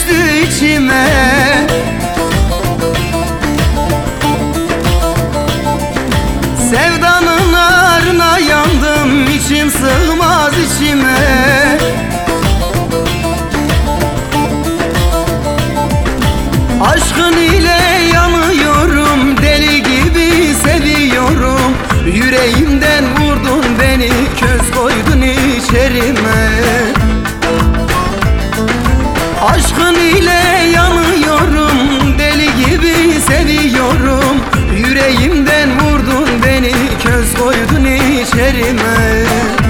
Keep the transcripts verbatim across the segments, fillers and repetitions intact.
düştü içime. Sevdanın narına yandım, içim sığmaz içime. Aşkın ile yanıyorum, deli gibi seviyorum. Yüreğimden vurdun beni, köz koydun içerime. Aşkın ile yanıyorum, deli gibi seviyorum. Yüreğimden vurdun beni, köz koydun içerime.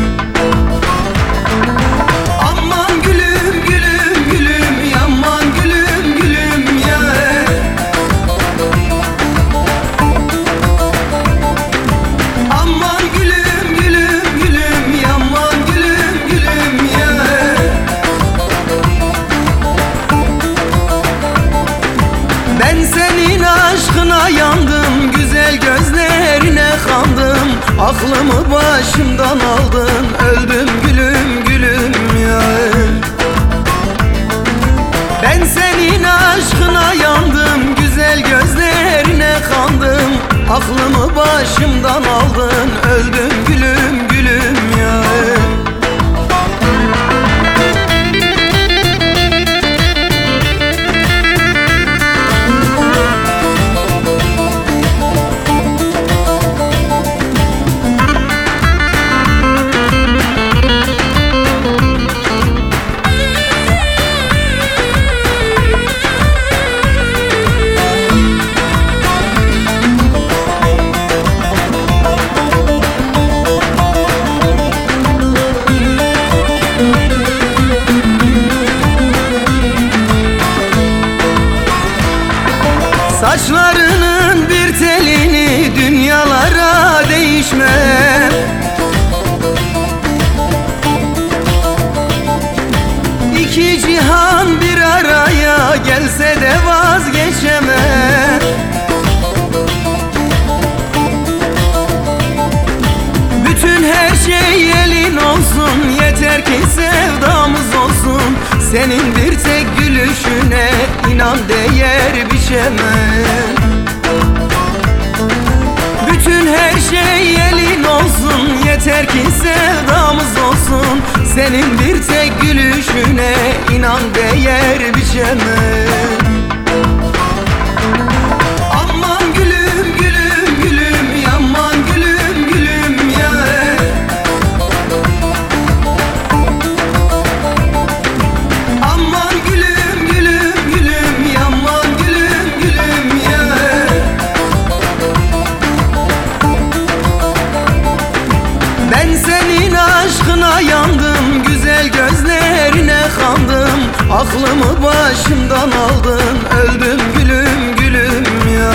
Aman gülüm gülüm gülüm, yaman gülüm gülüm ya. Aman gülüm gülüm gülüm, yaman gülüm gülüm ya. Ben senin aşkına yandım, güzel gözlerine kandım. Aklımı başımdan aldın, öldüm gülüm gülüm ya. Ben senin aşkına yandım, güzel gözlerine kandım. Aklımı başımdan aldın, öldüm gülüm gülüm ya. Saçlarının bir telini dünyalara değişmem. İki cihan bir araya gelse de vazgeçemem. Bütün her şey elin olsun, yeter ki sevdamız olsun. Senin bir tek gülüşüne inan değer biçemem. Bütün her şey elin olsun, yeter ki sevdamız olsun. Senin bir tek gülüşüne inan değer biçemem. Aman gülüm gülüm gülüm, yaman gülüm gülüm ya. Aman gülüm gülüm gülüm, yaman gülüm gülüm ya. Ben senin aşkına yandım, güzel gözlerine kandım. Aklımı başımdan aldın, öldüm gülüm gülüm ya.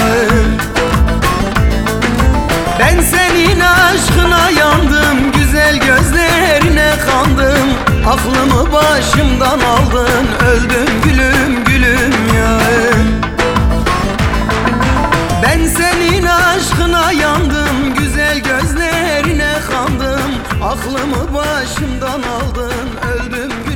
Ben senin aşkına yandım, güzel gözlerine kandım. Aklımı başımdan aldın, öldüm gülüm gülüm ya. Ben senin aşkına yandım, güzel gözlerine kandım. Aklımı başımdan aldın, öldüm gülüm.